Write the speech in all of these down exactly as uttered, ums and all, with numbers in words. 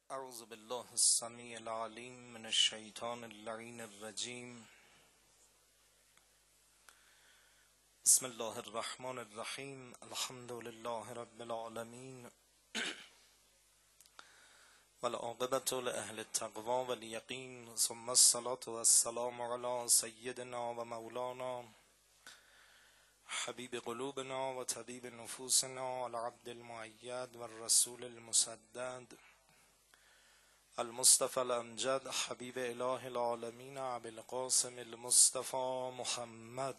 اعوذ بالله السمیع العلیم من الشیطان اللعین الرجیم. بسم الله الرحمن الرحیم. الحمد لله رب العالمین والعاقبة لأهل التقوى والیقین، ثم الصلاة والسلام علی سیدنا و مولانا حبیب قلوبنا و طبیب نفوسنا العبد المؤید والرسول المسدد المصطفى الامجد حبیب اله العالمین ابی القاسم المصطفى محمد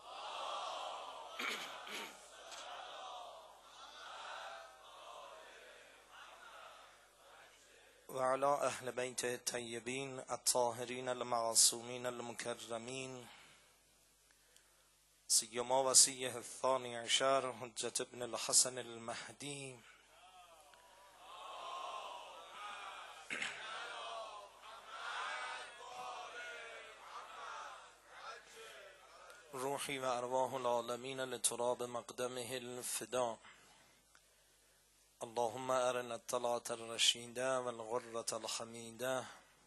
وعلى اهل بیت الطیبین الطاهرین المعصومین المکرمین، سیما وصیه الثانی عشر حجة ابن الحسن المهدی روحی و ارواح العالمین لتراب مقدمه الفدا. اللهم ارنا الطلعة الرشیده والغرة الحمیده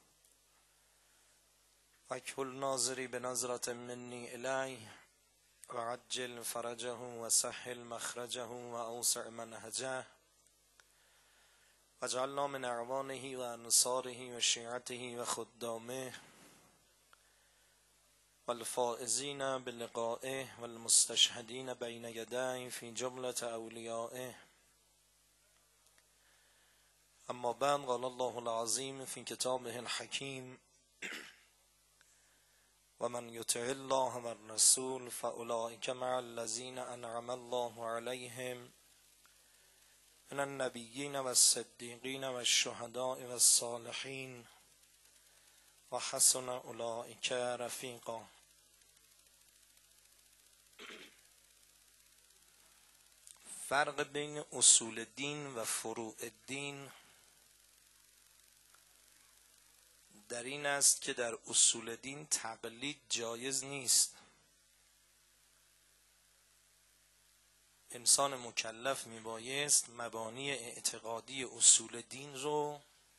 واکحل ناظری بنظرة منی الیه وعجل فرجه وسهل مخرجه واوسع منهجه واجعلنا من اعوانه وانصاره وشیعته وخدامه والفائزین بلقائه والمستشهدین بین یدیه فی جملة اولیائه. اما بعد، قال الله العظیم فی کتابه الحکیم ومن یطع الله والرسول فاولئک مع الذین انعم الله علیهم من النبیین والصدیقین والشهداء والصالحین و حسن اولئک رفیقا. فرق بین اصول دین و فروع دین در این است که در اصول دین تقلید جایز نیست. انسان مکلف میبایست مبانی اعتقادی اصول دین رو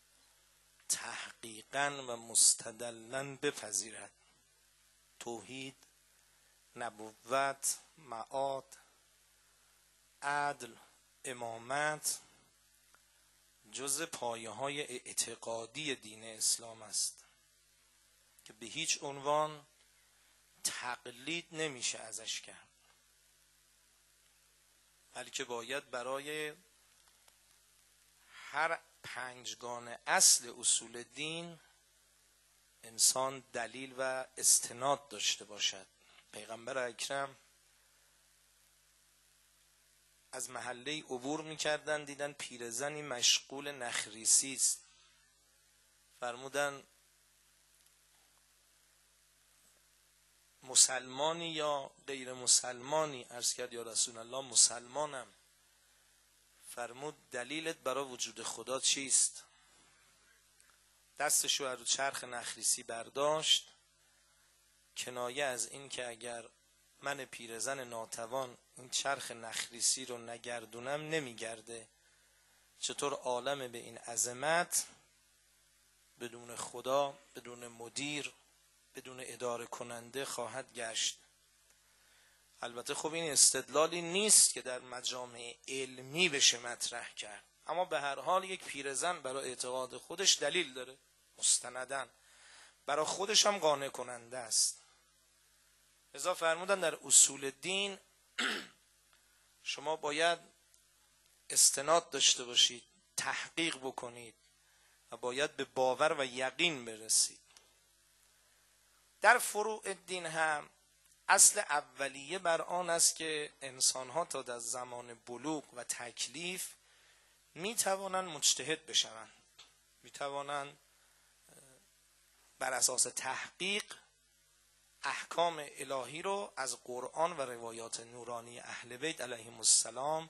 تحقیقاً و مستدلاً بپذیرد. توحید، نبوت، معاد، عدل، امامت جز پایه های اعتقادی دین اسلام است که به هیچ عنوان تقلید نمیشه ازش کرد، بلکه باید برای هر پنجگانه اصل اصول دین انسان دلیل و استناد داشته باشد. پیغمبر اکرم از محله عبور میکردن، دیدن پیرزنی مشغول نخریسی است. فرمودن مسلمانی یا غیر مسلمانی؟ عرض کرد یا رسول الله مسلمانم. فرمود دلیلت برای وجود خدا چیست؟ دستشو رو چرخ نخریسی برداشت، کنایه از این که اگر من پیرزن ناتوان این چرخ نخریسی رو نگردونم نمیگرده، چطور عالم به این عظمت بدون خدا، بدون مدیر، بدون اداره کننده خواهد گشت. البته خب این استدلالی نیست که در مجامع علمی بشه مطرح کرد، اما به هر حال یک پیرزن برای اعتقاد خودش دلیل داره، مستندن برای خودش هم قانع کننده است. لذا فرمودن در اصول دین شما باید استناد داشته باشید، تحقیق بکنید و باید به باور و یقین برسید. در فروع دین هم اصل اولیه بر آن است که انسان‌ها تا در زمان بلوغ و تکلیف می توانند مجتهد بشوند، می توانند بر اساس تحقیق احکام الهی رو از قرآن و روایات نورانی اهل بیت علیهم السلام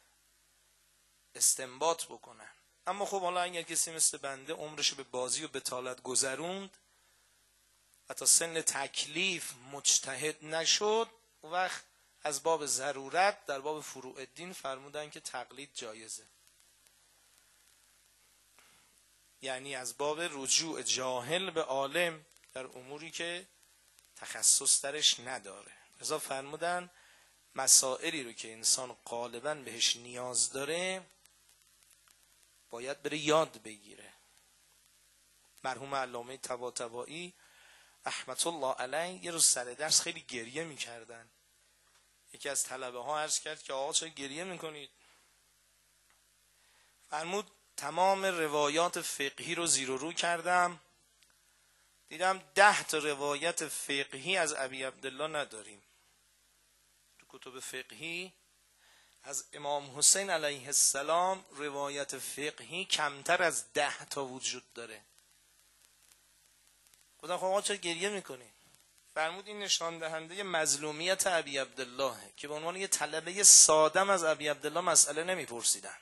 استنباط بکنن. اما خب حالا اگر کسی مثل بنده عمرش به بازی و بطالت گذروند و تا سن تکلیف مجتهد نشد، و وقت از باب ضرورت در باب فروع الدین فرمودن که تقلید جایزه. یعنی از باب رجوع جاهل به عالم در اموری که تخصص درش نداره. لذا فرمودن مسائلی رو که انسان غالباً بهش نیاز داره باید بره یاد بگیره. مرحوم علامه طباطبایی رحمت الله علیه یه روز سر درس خیلی گریه میکردن. یکی از طلبه ها عرض کرد که آقا چرا گریه میکنید؟ فرمود تمام روایات فقهی رو زیر و رو کردم، دیدم ده تا روایت فقهی از ابی عبدالله نداریم. تو کتب فقهی از امام حسین علیه السلام روایت فقهی کمتر از ده تا وجود داره. گفتم خب آقا چرا گریه میکنی؟ فرمود این نشان دهنده مظلومیت ابی عبدالله که به عنوان یه طلبه سادم از ابی عبدالله مسئله نمیپرسیدن.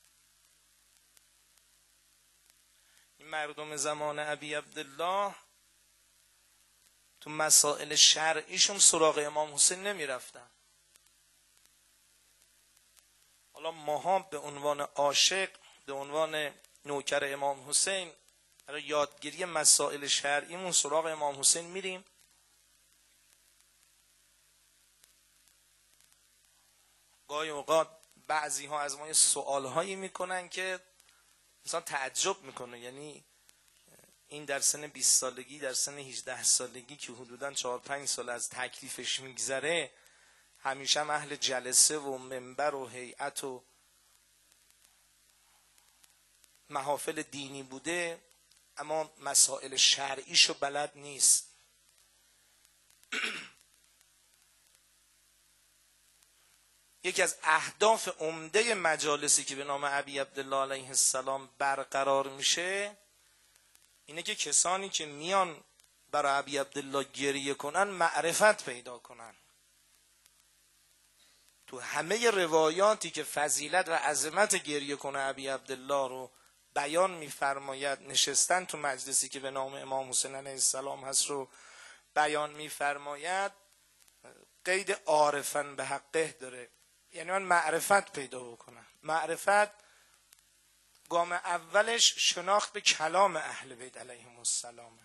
این مردم زمان ابی عبدالله تو مسائل شرعیشون سراغ امام حسین نمیرفتن. حالا ماها به عنوان عاشق، به عنوان نوکر امام حسین برای یادگیری مسائل شرعیمون سراغ امام حسین میریم. گاهی اوقات بعضی ها از ما یه سوال هایی میکنن که مثلا تعجب میکنه، یعنی این در سن بیست سالگی، در سن هجده سالگی که حدوداً چهار پنج سال از تکلیفش میگذره، همیشه اهل جلسه و منبر و هیئت و محافل دینی بوده اما مسائل شرعیشو بلد نیست. یکی از اهداف عمده مجالسی که به نام ابی عبدالله علیه السلام برقرار میشه اینه که کسانی که میان برای ابی عبدالله گریه کنن معرفت پیدا کنن. تو همه روایاتی که فضیلت و عظمت گریه کنه ابی عبدالله رو بیان میفرماید، نشستن تو مجلسی که به نام امام حسین علیه السلام هست رو بیان میفرماید، قید عارفاً به حقه داره، یعنی من معرفت پیدا بکنم. معرفت گام اولش شناخت به کلام اهل بیت علیهم السلام.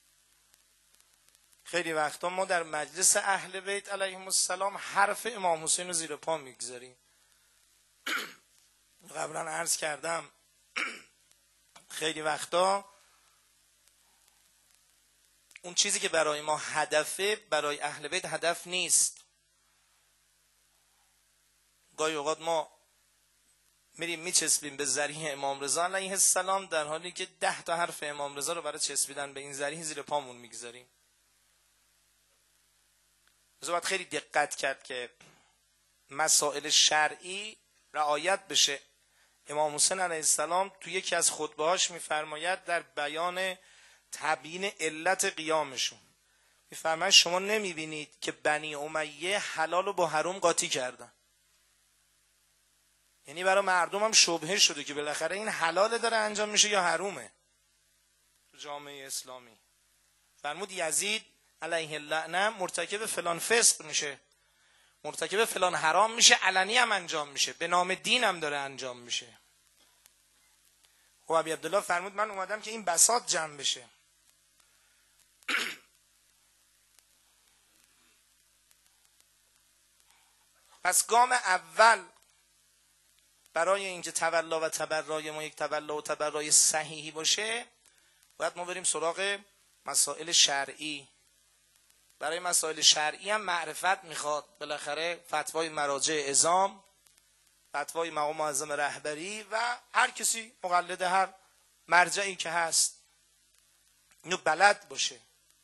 خیلی وقتا ما در مجلس اهل بیت علیهم السلام حرف امام حسین رو زیر پا میگذاریم. قبلا عرض کردم خیلی وقتا اون چیزی که برای ما هدفه برای اهل بیت هدف نیست. گاهی اوقات ما میریم میچسبیم به ذریح امام رضا علیه السلام در حالی که ده تا حرف امام رضا رو برای چسبیدن به این ذریح زیر پامون میگذاریم. لذا باید خیلی دقت کرد که مسائل شرعی رعایت بشه. امام حسین علیه السلام تو یکی از خطبه‌هاش میفرماید در بیان تبیین علت قیامشون، میفرماید شما نمیبینید که بنی امیه حلال رو با حرام قاطی کردن؟ یعنی برای مردم هم شبهه شده که بالاخره این حلاله داره انجام میشه یا حرومه تو جامعه اسلامی. فرمود یزید علیه اللعنه مرتکب فلان فسق میشه، مرتکب فلان حرام میشه، علنی هم انجام میشه، به نام دین هم داره انجام میشه. و ابی عبدالله فرمود من اومدم که این بساط جمع بشه. پس گام اول برای اینکه تولا و تبرای ما یک تولا و تبرای صحیحی باشه باید ما بریم سراغ مسائل شرعی. برای مسائل شرعی هم معرفت میخواد. بالاخره فتوای مراجع عظام، فتوای مقام معظم رهبری و هر کسی مقلد هر مرجعی که هست اینو بلد باشه.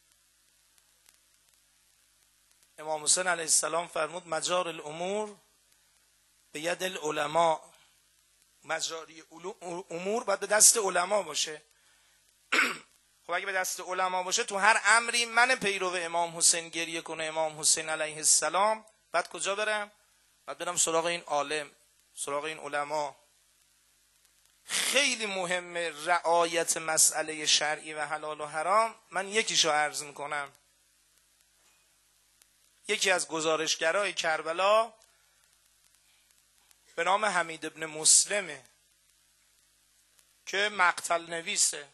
امام حسین علیه السلام فرمود مجار الامور به ید العلماء. مجاری امور باید به دست علما باشه. خب اگه به دست علما باشه تو هر امری من پیرو امام حسین گریه کنه امام حسین علیه السلام، بعد کجا برم؟ بعد برم سراغ این عالم، سراغ این علما. خیلی مهمه رعایت مسئله شرعی و حلال و حرام. من یکیشو عرض میکنم. یکی از گزارشگرای کربلا به نام حمید ابن مسلمه که مقتل نویسه.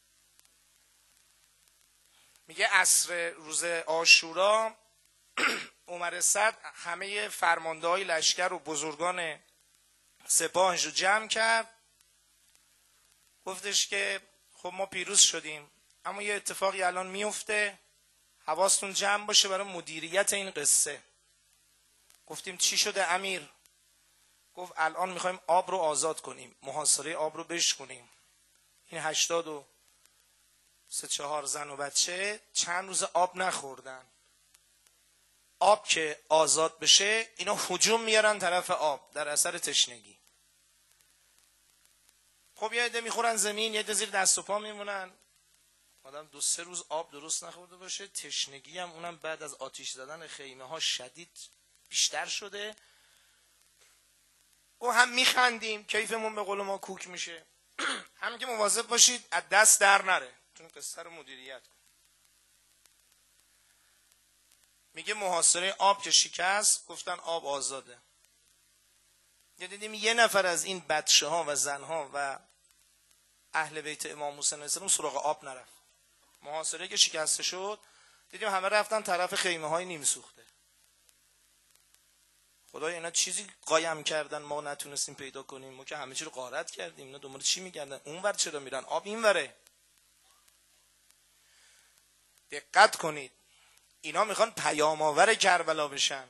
میگه عصر روز عاشورا عمر صدر همه فرمانده های لشکر و بزرگان سپاهش رو جمع کرد، گفتش که خب ما پیروز شدیم اما یه اتفاقی الان میفته، حواستون جمع باشه برای مدیریت این قصه. گفتیم چی شده امیر؟ گفت الان میخوایم آب رو آزاد کنیم، محاصره آب رو بشکنیم. این هشتاد و سه چهار زن و بچه چند روز آب نخوردن. آب که آزاد بشه اینا هجوم میارن طرف آب در اثر تشنگی. خب یه عده میخورن زمین، یه عده زیر دست و پا میمونن. آدم دو سه روز آب درست نخورده باشه، تشنگی هم اونم بعد از آتیش زدن خیمه ها شدید بیشتر شده. و هم میخندیم، کیفمون به قول ما کوک میشه. هم که مواظب باشید از دست در نره، چون قصه رو مدیریت کن. میگه محاصره آب که شکست، گفتن آب آزاده. یه دیدیم یه نفر از این بچه ها و زن ها و اهل بیت امام حسین علیه السلام سراغ آب نرفت. محاصره که شکسته شد دیدیم همه رفتن طرف خیمه های نیم سوخته. خدای اینا چیزی قایم کردن ما نتونستیم پیدا کنیم، ما که همه چی رو غارت کردیم، اینا دنبال چی میگردن؟ اونور چرا میرن؟ آب اینوره. دقت کنید، اینا میخوان پیام آور کربلا بشن.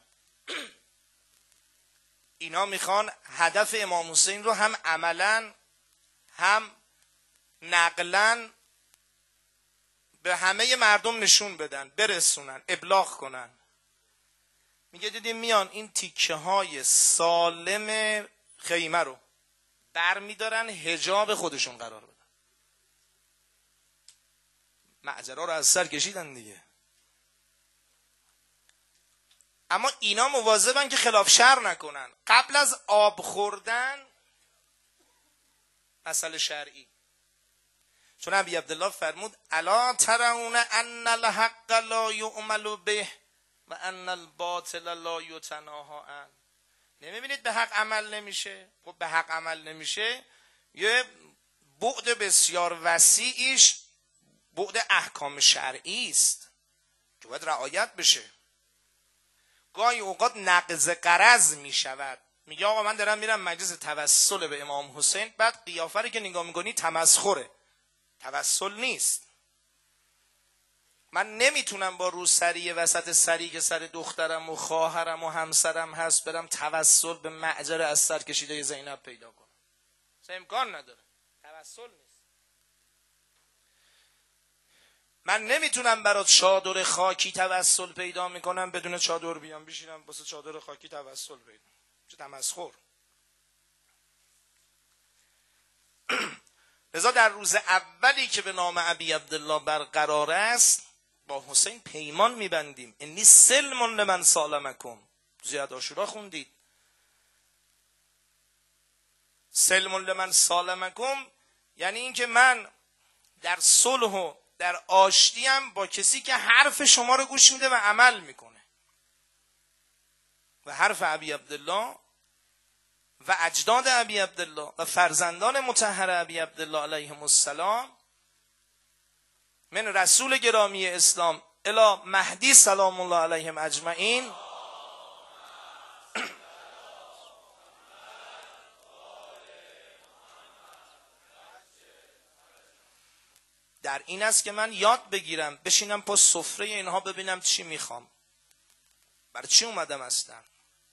اینا میخوان هدف امام حسین رو هم عملاً هم نقلاً به همه مردم نشون بدن، برسونن، ابلاغ کنن. میگه دیدیم میان این تیکه های سالم خیمه رو بر میدارن حجاب خودشون قرار بدن. معجرا رو از سر کشیدن دیگه. اما اینا مواظبن که خلاف شرع نکنن. قبل از آب خوردن مسئله شرعی، چون ابی عبدالله فرمود الا ترون ان الحق لا یعمل به و ان الباطل لا یتناهی عنه. نمیبینید به حق عمل نمیشه؟ خب به حق عمل نمیشه، یه بعد بسیار وسیعیش بعد احکام شرعی است که باید رعایت بشه. گاهی اوقات نقض غرض میشود. میگه آقا من دارم میرم مجلس توسل به امام حسین، بعد قیافه رو که نگاه میکنی تمسخره، توسل نیست. من نمیتونم با روسری وسط سری که سر دخترم و خواهرم و همسرم هست برم توسل به معجر از سر کشیده زینب پیدا کنم. امکان نداره، توسل نیست. من نمیتونم برات چادر خاکی توسل پیدا میکنم بدون چادر بیام بشینم واسه چادر خاکی توسل پیدا. چه تمسخر. لذا در روز اولی که به نام ابی عبدالله برقرار است با حسین پیمان میبندیم. انی سلم لمن سالمکم. زیاد عاشورا خوندید. سلم لمن سالمکم یعنی این که من در صلح و در آشتیم با کسی که حرف شما رو گوش میده و عمل میکنه. و حرف ابی عبدالله و اجداد ابی عبدالله و فرزندان مطهر ابی عبدالله علیهم السلام من رسول گرامی اسلام الی مهدی سلام الله علیهم اجمعین در این است که من یاد بگیرم، بشینم پا سفره اینها ببینم چی میخوام، برای چی اومدم هستم.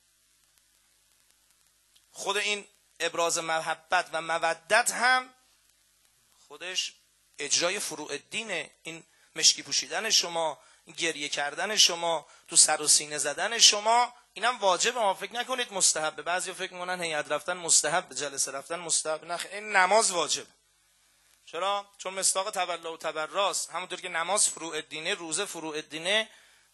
خود این ابراز محبت و مودت هم خودش اجرای فروع الدینه. این مشکی پوشیدن شما، گریه کردن شما، تو سر و سینه زدن شما، اینم واجبه. ما فکر نکنید مستحبه. بعضی فکر میکنن هیئت رفتن مستحب، جلسه رفتن مستحب. نه، این نماز واجب. چرا؟ چون مصداق تولا و تبراست. همونطور که نماز فروع الدینه، روزه فروع الدینه،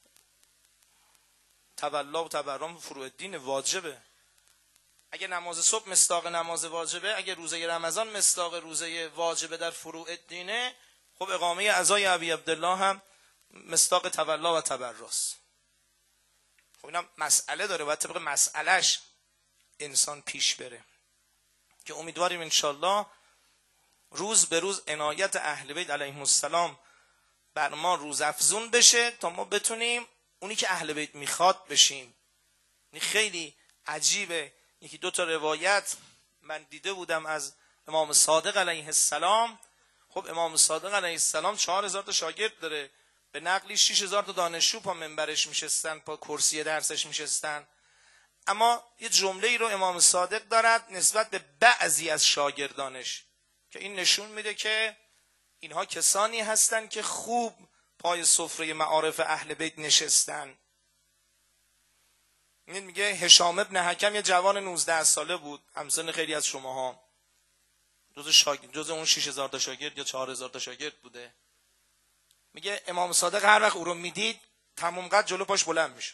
تولا و تبرام فروع الدین واجبه. اگه نماز صبح مصداق نماز واجبه، اگه روزه رمضان مصداق روزه واجبه در فروع الدینه، خب اقامه عزای ابی عبدالله هم مصداق تولا و تبرس. خب اینا مسئله داره، باید طبق مسئلهش انسان پیش بره که امیدواریم انشالله روز به روز عنایت اهل بیت علیهم السلام بر ما روز افزون بشه تا ما بتونیم اونی که اهل بیت میخواد بشیم. این خیلی عجیبه. یکی دو تا روایت من دیده بودم از امام صادق علیه السلام. خب امام صادق علیه السلام چهار هزار تا شاگرد داره، به نقلی شش هزار تا دانشجو پا منبرش میشستن، پا کرسی درسش میشستن. اما یه جمله ای رو امام صادق دارد نسبت به بعضی از شاگردانش که این نشون میده که اینها کسانی هستند که خوب پای سفره معارف اهل بیت نشستن. این میگه هشام ابن حکم یه جوان نوزده ساله بود، همسن خیلی از شماها، جز شاگرد جز اون شش هزار تا شاگرد یا چهار هزار تا شاگرد بوده. میگه امام صادق هر وقت او رو میدید تمام قد جلو پاش بلند میشه.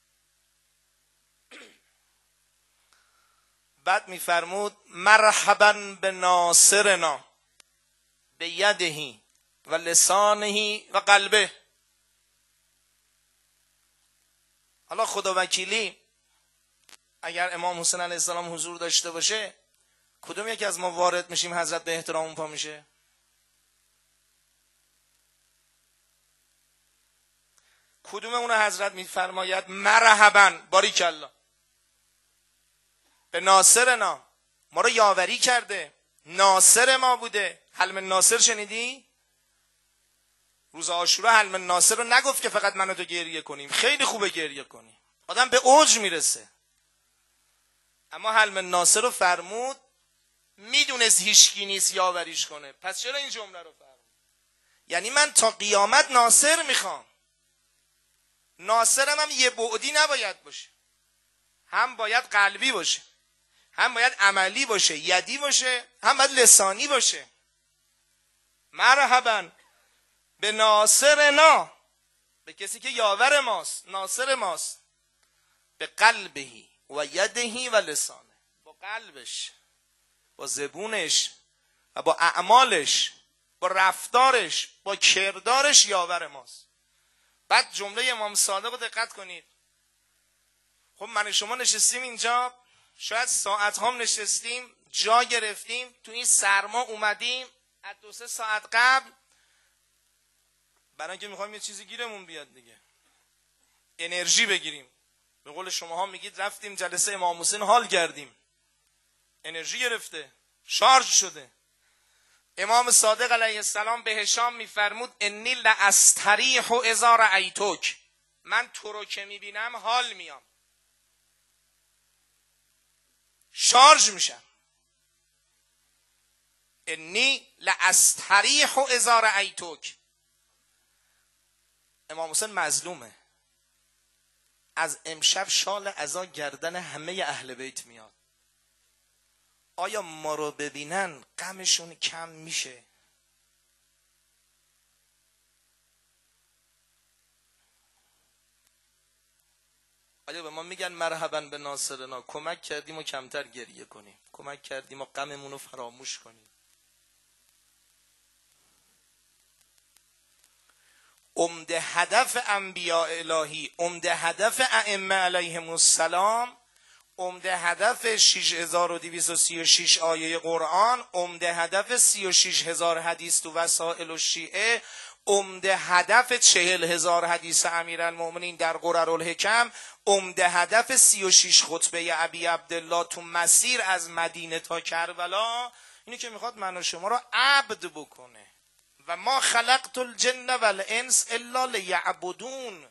بعد میفرمود مرحبا به ناصرنا به یدهی و لسانهی و قلبه. حالا خدا وکیلی اگر امام حسین علیه السلام حضور داشته باشه کدوم یکی از ما وارد میشیم حضرت به احترام اون پا میشه؟ کدوم اون حضرت میفرماید مرحبا باریکالله به ناصرنا، ما رو یاوری کرده، ناصر ما بوده. حلم ناصر شنیدی؟ روز عاشورا حلم ناصر رو نگفت که فقط من و تو گریه کنیم، خیلی خوبه گریه کنیم، آدم به اوج میرسه. اما حلم ناصر رو فرمود، میدونست هیچکی نیست یاوریش کنه، پس چرا این جمله رو فرمود؟ یعنی من تا قیامت ناصر میخوام. ناصرم هم یه بعدی نباید باشه، هم باید قلبی باشه، هم باید عملی باشه، یدی باشه، هم باید لسانی باشه. مرحبا به ناصرنا، به کسی که یاور ماست، ناصر ماست، به قلبهی و یدهی و لسانه، با قلبش، با زبونش و با اعمالش، با رفتارش، با کردارش یاور ماست. بعد جمله امام صادق رو دقت کنید. خب من شما نشستیم اینجا، شاید ساعت هم نشستیم، جا گرفتیم، تو این سرما اومدیم از دو سه ساعت قبل، برای اینکه میخوایم یه چیزی گیرمون بیاد دیگه، انرژی بگیریم. به قول شما ها میگید رفتیم جلسه امام حسین حال کردیم، انرژی گرفته، شارژ شده. امام صادق علیه السلام به هشام میفرمود انی لاستریح اذا رأیتک، من تو رو که میبینم حال میام، شارژ میشم. انی لاستریح اذا رأیتک. امام حسین مظلومه، از امشب شال عزا گردن همه اهل بیت میاد. آیا ما رو ببینن غمشون کم میشه؟ آیا به ما میگن مرحبا به ناصرنا، کمک کردیم و کمتر گریه کنیم، کمک کردیم و غممون رو فراموش کنیم؟ عمده هدف انبیاء الهی، عمده هدف ائمه علیهم السلام، عمده هدف شش هزار و دویست و سی و شش آیه قرآن، عمده هدف سی و شش هزار حدیث تو وسائل الشیعه، عمده هدف چهل هزار حدیث امیرالمؤمنین در قرر الحکم، عمده هدف سی و شش خطبه ابی عبدالله تو مسیر از مدینه تا کربلا، اینی که میخواد من و شما رو عبد بکنه. و ما خلقت الجن والانس الا لیعبدون.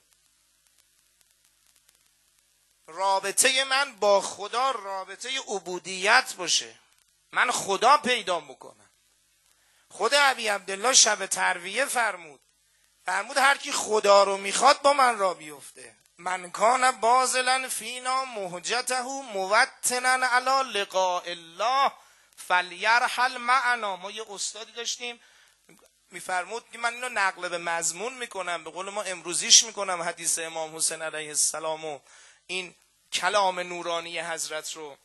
رابطه من با خدا رابطه عبودیت باشه، من خدا پیدا بکنم. خود ابی عبدالله شب ترویه فرمود، فرمود هر کی خدا رو میخواد با من را بیفته. من کان بازلا فینا مهجته موطنا علی لقاء الله فلیرحل معنا. ما یه استادی داشتیم میفرمود که من اینو نقل به مضمون میکنم، به قول ما امروزیش میکنم حدیث امام حسین علیه السلام و این کلام نورانی حضرت رو،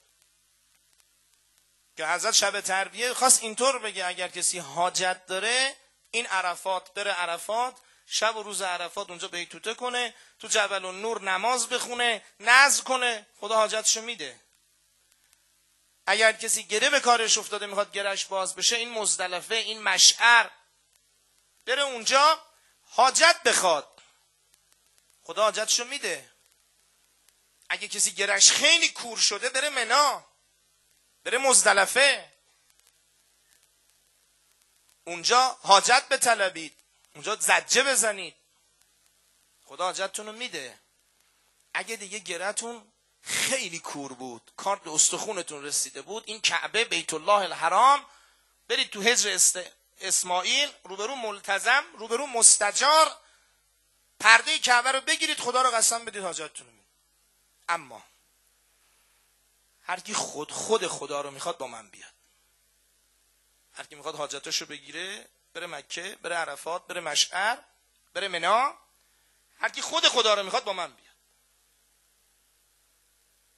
که حضرت شب ترویه خواست اینطور بگه اگر کسی حاجت داره این عرفات بره عرفات، شب و روز عرفات اونجا بیتوته کنه، تو جبل النور نماز بخونه، نذر کنه، خدا حاجتشو میده. اگر کسی گره به کارش افتاده میخواد گرهش باز بشه، این مزدلفه، این مشعر، بره اونجا حاجت بخواد، خدا حاجتشو میده. اگه کسی گرهش خیلی کور شده بره منا، بره مزدلفه، اونجا حاجت بطلبید، اونجا زجه بزنید، خدا حاجتتون رو میده. اگه دیگه گرهتون خیلی کور بود، کار به استخونتون رسیده بود، این کعبه بیت الله الحرام، برید تو حجر است... اسماعیل، روبرو ملتزم، روبرو مستجار، پرده کعبه رو بگیرید، خدا رو قسم بدید حاجتتون رو میده. اما هر کی خود خود خدا رو میخواد با من بیاد. هر کی میخواد حاجتاشو بگیره بره مکه، بره عرفات، بره مشعر، بره منا. هر کی خود خدا رو میخواد با من بیاد.